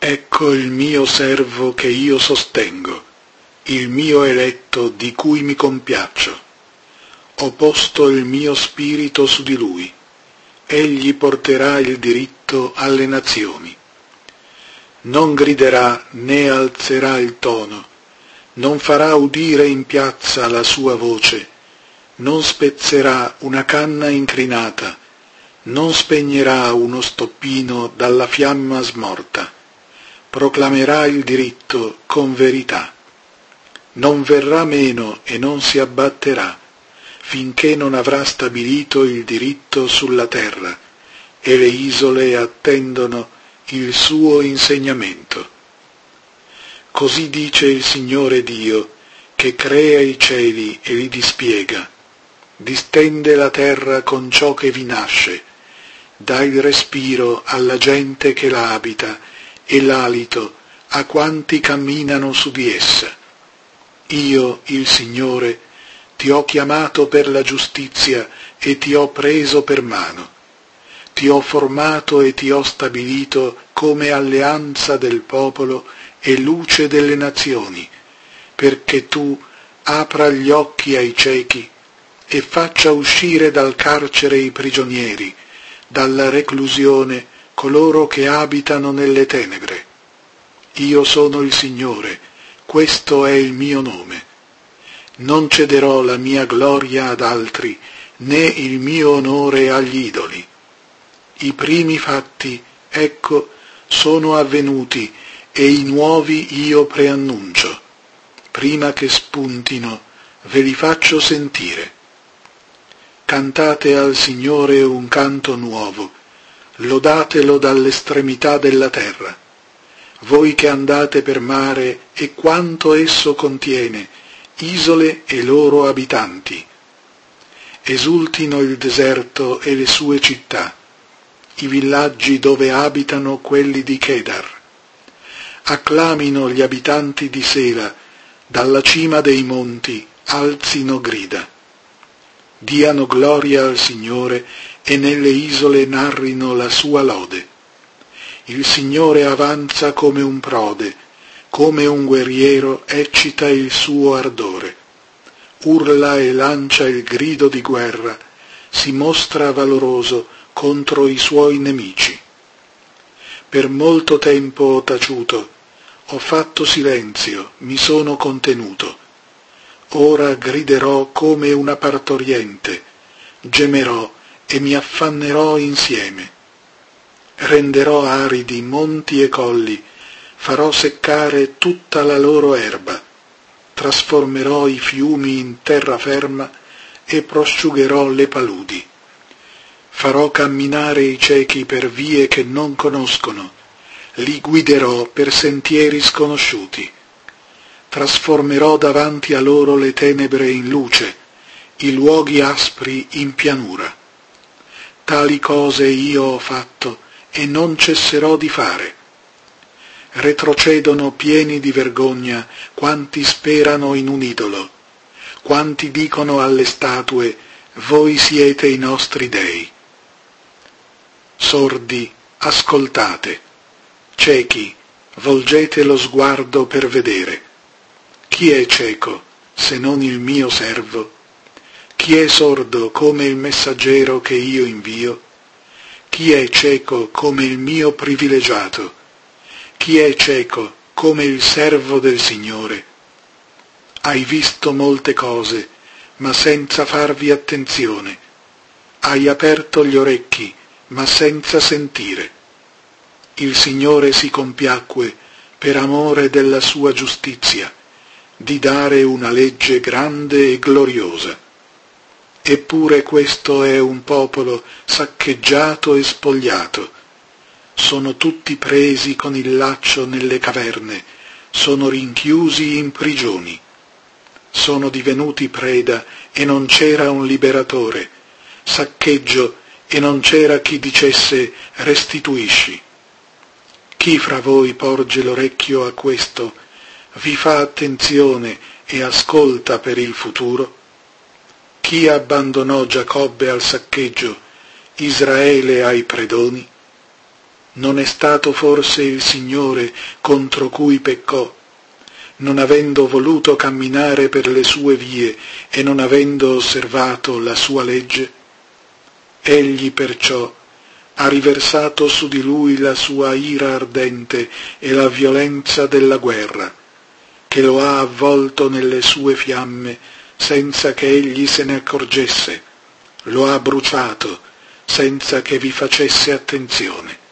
Ecco il mio servo che io sostengo, il mio eletto di cui mi compiaccio. Ho posto il mio spirito su di lui. Egli porterà il diritto alle nazioni. Non griderà né alzerà il tono, non farà udire in piazza la sua voce, non spezzerà una canna incrinata, non spegnerà uno stoppino dalla fiamma smorta, proclamerà il diritto con verità. Non verrà meno e non si abbatterà, finché non avrà stabilito il diritto sulla terra, e le isole attendono il suo insegnamento. Così dice il Signore Dio, che crea i cieli e li dispiega, distende la terra con ciò che vi nasce, dà il respiro alla gente che la abita e l'alito a quanti camminano su di essa. Io, il Signore, ti ho chiamato per la giustizia e ti ho preso per mano. Ti ho formato e ti ho stabilito come alleanza del popolo e luce delle nazioni, perché tu apra gli occhi ai ciechi e faccia uscire dal carcere i prigionieri, dalla reclusione coloro che abitano nelle tenebre. Io sono il Signore, questo è il mio nome. Non cederò la mia gloria ad altri, né il mio onore agli idoli. I primi fatti, ecco, sono avvenuti, e i nuovi io preannuncio. Prima che spuntino, ve li faccio sentire. Cantate al Signore un canto nuovo, lodatelo dall'estremità della terra. Voi che andate per mare e quanto esso contiene, isole e loro abitanti. Esultino il deserto e le sue città, i villaggi dove abitano quelli di Kedar. Acclamino gli abitanti di Sela, dalla cima dei monti alzino grida. Diano gloria al Signore e nelle isole narrino la sua lode. Il Signore avanza come un prode, come un guerriero eccita il suo ardore. Urla e lancia il grido di guerra, si mostra valoroso contro i suoi nemici. Per molto tempo ho taciuto, ho fatto silenzio, mi sono contenuto. Ora griderò come una partoriente, gemerò e mi affannerò insieme. Renderò aridi monti e colli, farò seccare tutta la loro erba, trasformerò i fiumi in terraferma e prosciugherò le paludi. Farò camminare i ciechi per vie che non conoscono, li guiderò per sentieri sconosciuti. Trasformerò davanti a loro le tenebre in luce, i luoghi aspri in pianura. Tali cose io ho fatto e non cesserò di fare. Retrocedono pieni di vergogna quanti sperano in un idolo, quanti dicono alle statue, voi siete i nostri dei. Sordi, ascoltate, ciechi, volgete lo sguardo per vedere. Chi è cieco, se non il mio servo? Chi è sordo come il messaggero che io invio? Chi è cieco come il mio privilegiato? Chi è cieco come il servo del Signore? Hai visto molte cose, ma senza farvi attenzione. Hai aperto gli orecchi, ma senza sentire. Il Signore si compiacque, per amore della sua giustizia, di dare una legge grande e gloriosa. Eppure questo è un popolo saccheggiato e spogliato. Sono tutti presi con il laccio nelle caverne, sono rinchiusi in prigioni. Sono divenuti preda e non c'era un liberatore, saccheggio e non c'era chi dicesse restituisci. Chi fra voi porge l'orecchio a questo, vi fa attenzione e ascolta per il futuro? Chi abbandonò Giacobbe al saccheggio, Israele ai predoni? Non è stato forse il Signore contro cui peccò, non avendo voluto camminare per le sue vie e non avendo osservato la sua legge? Egli perciò ha riversato su di lui la sua ira ardente e la violenza della guerra, che lo ha avvolto nelle sue fiamme senza che egli se ne accorgesse, lo ha bruciato senza che vi facesse attenzione.